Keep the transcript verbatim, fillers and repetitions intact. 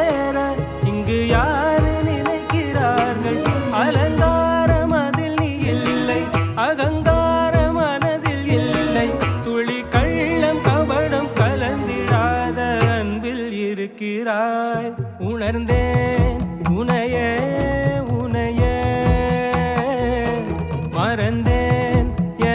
சேர இங்கு யாரு நினைக்கிறார்கள்? அலங்காரம் அதில் நீ இல்லை, அகங்கார மனதில் இல்லை, துளி கள்ளம் கபடம் கலந்திடாத அன்பில் இருக்கிறாய். உணர்ந்தேன்